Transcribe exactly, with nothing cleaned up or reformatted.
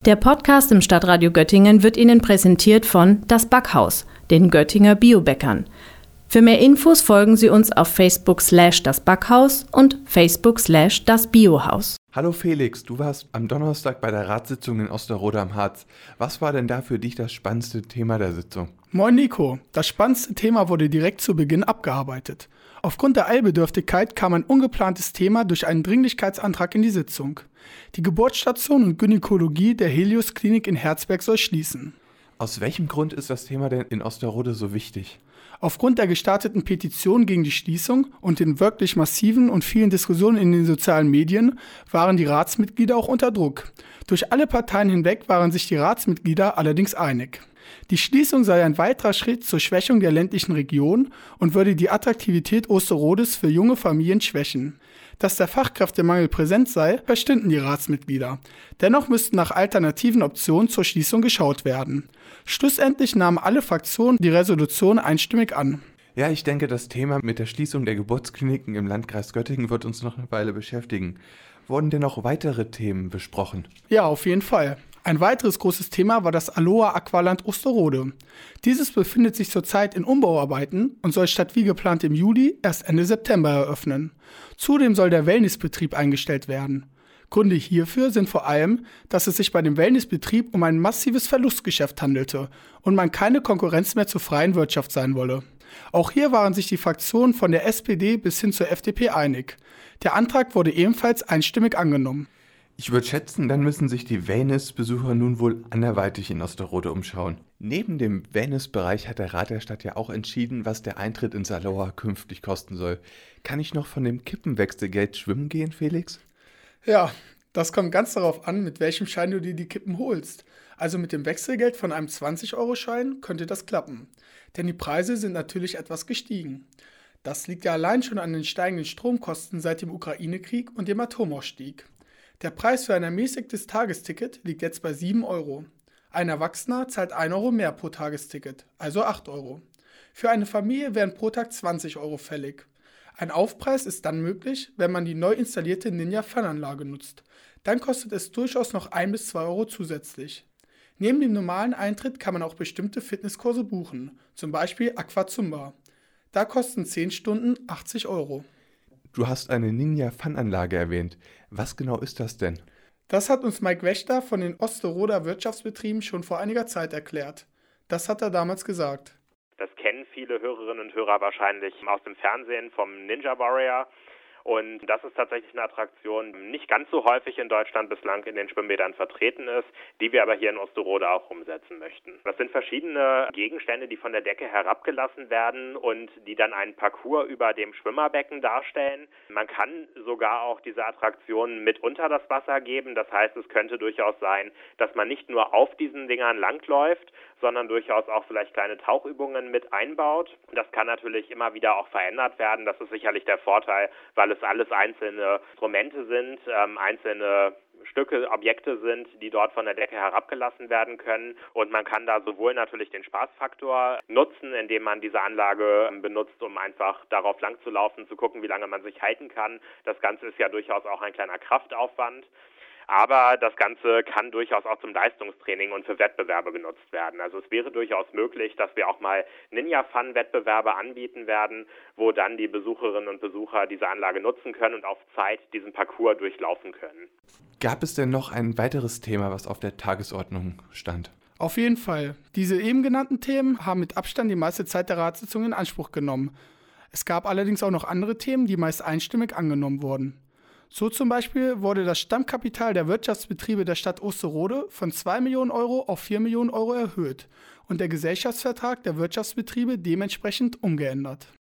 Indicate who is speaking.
Speaker 1: Der Podcast im Stadtradio Göttingen wird Ihnen präsentiert von Das Backhaus, den Göttinger Biobäckern. Für mehr Infos folgen Sie uns auf Facebook slash das Backhaus und Facebook slash das Biohaus.
Speaker 2: Hallo Felix, du warst am Donnerstag bei der Ratssitzung in Osterode am Harz. Was war denn da für dich das spannendste Thema der Sitzung?
Speaker 3: Moin Nico, das spannendste Thema wurde direkt zu Beginn abgearbeitet. Aufgrund der Eilbedürftigkeit kam ein ungeplantes Thema durch einen Dringlichkeitsantrag in die Sitzung. Die Geburtsstation und Gynäkologie der Helios Klinik in Herzberg soll schließen.
Speaker 2: Aus welchem Grund ist das Thema denn in Osterode so wichtig?
Speaker 3: Aufgrund der gestarteten Petition gegen die Schließung und den wirklich massiven und vielen Diskussionen in den sozialen Medien waren die Ratsmitglieder auch unter Druck. Durch alle Parteien hinweg waren sich die Ratsmitglieder allerdings einig. Die Schließung sei ein weiterer Schritt zur Schwächung der ländlichen Region und würde die Attraktivität Osterodes für junge Familien schwächen. Dass der Fachkräftemangel präsent sei, verstünden die Ratsmitglieder. Dennoch müssten nach alternativen Optionen zur Schließung geschaut werden. Schlussendlich nahmen alle Fraktionen die Resolution einstimmig an.
Speaker 2: Ja, ich denke, das Thema mit der Schließung der Geburtskliniken im Landkreis Göttingen wird uns noch eine Weile beschäftigen. Wurden denn noch weitere Themen besprochen?
Speaker 3: Ja, auf jeden Fall. Ein weiteres großes Thema war das Aloha Aqualand Osterode. Dieses befindet sich zurzeit in Umbauarbeiten und soll statt wie geplant im Juli erst Ende September eröffnen. Zudem soll der Wellnessbetrieb eingestellt werden. Gründe hierfür sind vor allem, dass es sich bei dem Wellnessbetrieb um ein massives Verlustgeschäft handelte und man keine Konkurrenz mehr zur freien Wirtschaft sein wolle. Auch hier waren sich die Fraktionen von der S P D bis hin zur F D P einig. Der Antrag wurde ebenfalls einstimmig angenommen.
Speaker 2: Ich würde schätzen, dann müssen sich die Wellness-Besucher nun wohl anderweitig in Osterode umschauen. Neben dem Wellness-Bereich hat der Rat der Stadt ja auch entschieden, was der Eintritt ins Aloha künftig kosten soll. Kann ich noch von dem Kippenwechselgeld schwimmen gehen, Felix?
Speaker 3: Ja, das kommt ganz darauf an, mit welchem Schein du dir die Kippen holst. Also mit dem Wechselgeld von einem zwanzig-Euro-Schein könnte das klappen. Denn die Preise sind natürlich etwas gestiegen. Das liegt ja allein schon an den steigenden Stromkosten seit dem Ukraine-Krieg und dem Atomausstieg. Der Preis für ein ermäßigtes Tagesticket liegt jetzt bei sieben Euro. Ein Erwachsener zahlt ein Euro mehr pro Tagesticket, also acht Euro. Für eine Familie wären pro Tag zwanzig Euro fällig. Ein Aufpreis ist dann möglich, wenn man die neu installierte Ninja-Fun-Anlage nutzt. Dann kostet es durchaus noch ein bis zwei Euro zusätzlich. Neben dem normalen Eintritt kann man auch bestimmte Fitnesskurse buchen, zum Beispiel Aquazumba. Da kosten zehn Stunden achtzig Euro.
Speaker 2: Du hast eine Ninja-Fun-Anlage erwähnt. Was genau ist das denn?
Speaker 3: Das hat uns Mike Wächter von den Osteroder Wirtschaftsbetrieben schon vor einiger Zeit erklärt. Das hat er damals gesagt.
Speaker 4: Das kennen viele Hörerinnen und Hörer wahrscheinlich aus dem Fernsehen vom Ninja Warrior. Und das ist tatsächlich eine Attraktion, die nicht ganz so häufig in Deutschland bislang in den Schwimmbädern vertreten ist, die wir aber hier in Osterode auch umsetzen möchten. Das sind verschiedene Gegenstände, die von der Decke herabgelassen werden und die dann einen Parcours über dem Schwimmerbecken darstellen. Man kann sogar auch diese Attraktionen mit unter das Wasser geben. Das heißt, es könnte durchaus sein, dass man nicht nur auf diesen Dingern langläuft, sondern durchaus auch vielleicht kleine Tauchübungen mit einbaut. Das kann natürlich immer wieder auch verändert werden. Das ist sicherlich der Vorteil, weil es alles einzelne Instrumente sind, ähm, einzelne Stücke, Objekte sind, die dort von der Decke herabgelassen werden können. Und man kann da sowohl natürlich den Spaßfaktor nutzen, indem man diese Anlage benutzt, um einfach darauf lang zu laufen, zu gucken, wie lange man sich halten kann. Das Ganze ist ja durchaus auch ein kleiner Kraftaufwand. Aber das Ganze kann durchaus auch zum Leistungstraining und für Wettbewerbe genutzt werden. Also es wäre durchaus möglich, dass wir auch mal Ninja-Fun-Wettbewerbe anbieten werden, wo dann die Besucherinnen und Besucher diese Anlage nutzen können und auf Zeit diesen Parcours durchlaufen können.
Speaker 2: Gab es denn noch ein weiteres Thema, was auf der Tagesordnung stand?
Speaker 3: Auf jeden Fall. Diese eben genannten Themen haben mit Abstand die meiste Zeit der Ratssitzung in Anspruch genommen. Es gab allerdings auch noch andere Themen, die meist einstimmig angenommen wurden. So zum Beispiel wurde das Stammkapital der Wirtschaftsbetriebe der Stadt Osterode von zwei Millionen Euro auf vier Millionen Euro erhöht und der Gesellschaftsvertrag der Wirtschaftsbetriebe dementsprechend umgeändert.